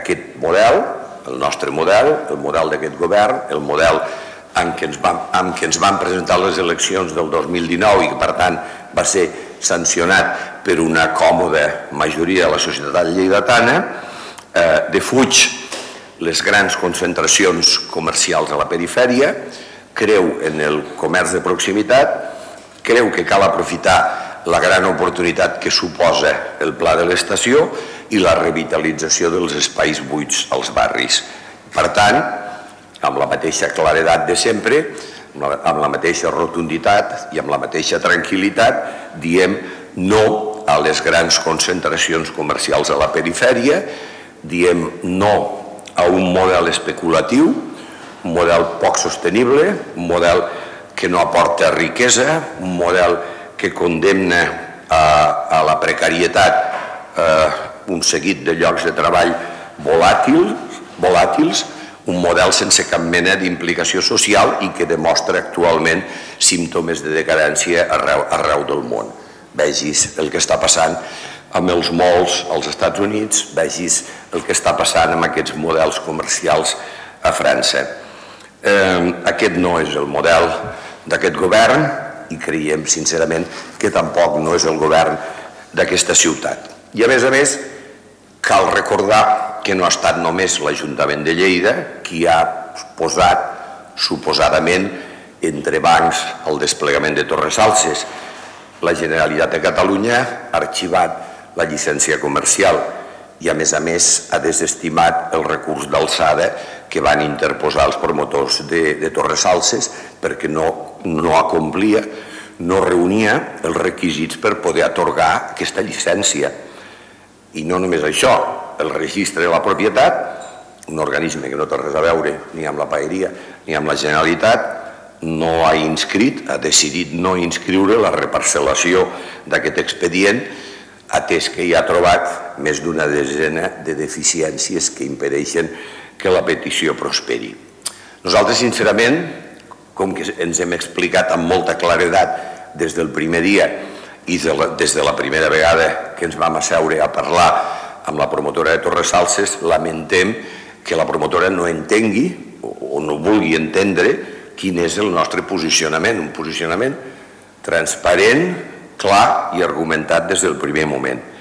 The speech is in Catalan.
aquest model, el nostre model, el model d'aquest govern, el model amb què ens van presentar les eleccions del 2019 i que, per tant, va ser sancionat per una còmoda majoria de la societat lleidatana, defuig les grans concentracions comercials a la perifèria, creu en el comerç de proximitat, creu que cal aprofitar la gran oportunitat que suposa el pla de l'estació i la revitalització dels espais buits als barris. Per tant, amb la mateixa claredat de sempre, amb la mateixa rotunditat i amb la mateixa tranquil·litat, diem no a les grans concentracions comercials a la perifèria, diem no a un model especulatiu, un model poc sostenible, un model que no aporta riquesa, un model que condemna a la precarietat un seguit de llocs de treball volàtils, un model sense cap mena d'implicació social i que demostra actualment símptomes de decadència arreu del món. Vegis el que està passant amb els malls als Estats Units, vegis el que està passant amb aquests models comercials a França. Aquest no és el model d'aquest govern i creiem sincerament que tampoc no és el govern d'aquesta ciutat. I a més, cal recordar que no ha estat només l'Ajuntament de Lleida qui ha posat suposadament entre bancs el desplegament de Torresalses. La Generalitat de Catalunya ha arxivat la llicència comercial i a més ha desestimat el recurs d'alçada que van interposar els promotors de Torresalses perquè no acomplia, no reunia els requisits per poder atorgar aquesta llicència. I no només això, el registre de la propietat, un organisme que no té res a veure ni amb la paeria ni amb la Generalitat, no ha inscrit, ha decidit no inscriure la reparcel·lació d'aquest expedient, atès que hi ha trobat més d'una desena de deficiències que impedeixen que la petició prosperi. Nosaltres, sincerament, com que ens hem explicat amb molta claredat des del primer dia i des de la primera vegada que ens vam asseure a parlar amb la promotora de Torresalses, lamentem que la promotora no entengui o no vulgui entendre quin és el nostre posicionament, un posicionament transparent, clar i argumentat des del primer moment.